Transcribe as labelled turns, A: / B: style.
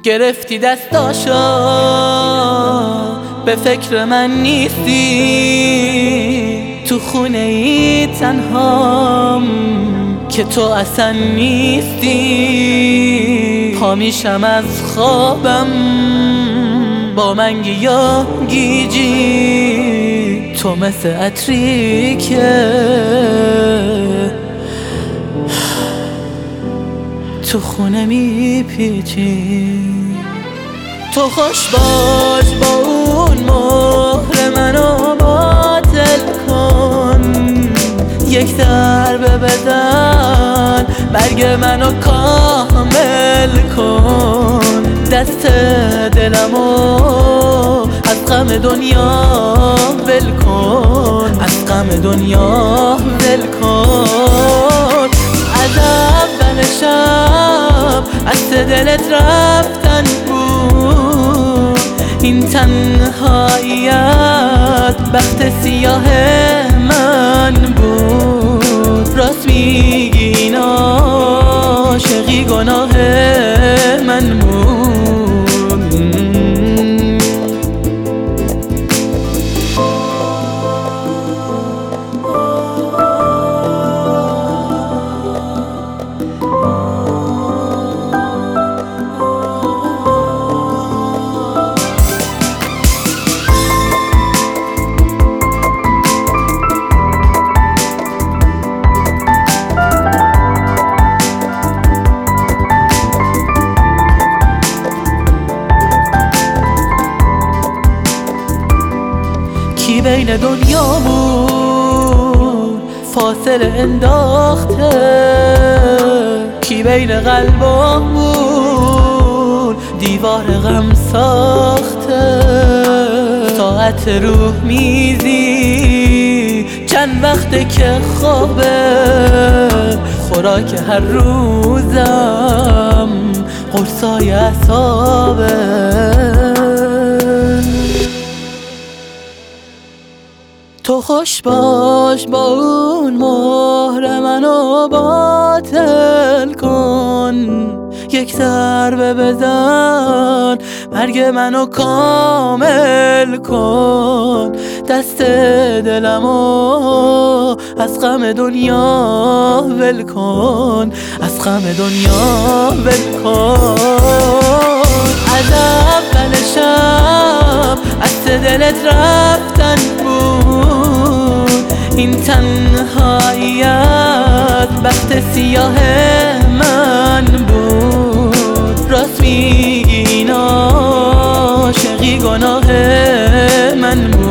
A: گرفتی دستاشو، به فکر من نیستی، تو خونه ای تنهام که تو اصلا نیستی. پا میشم از خوابم با من گیاه گیجی، تو مثل عطری که تو خونه میپیچی. تو خوش باش با اون مهر منو باطل کن، یک ضربه بزن برگ منو کامل کن، دست دلمو از غم دنیا ول کن، از غم دنیا ول کن. از اول شب از دلت رفتن بود، این تنهاییت بخت سیاه من بود. راست میگی این عاشقی گناه من بود. کی بین دنیامون فاصله انداخته، کی بین قلبامون دیوار غم ساخته. ساعت روح میزی چند وقته که خوابه، خوراک هر روزم قرصای اعصابه. تو خوش باش با اون مهر منو باطل کن، یک ضربه بزن مرگ منو کامل کن، دست دلمو از غم دنیا ول کن، از غم دنیا ول کن. از اول شب از دلت رفتن بود، این تنهاییت بخت سیاه من بود. راست میگی این عاشقی گناه من بود.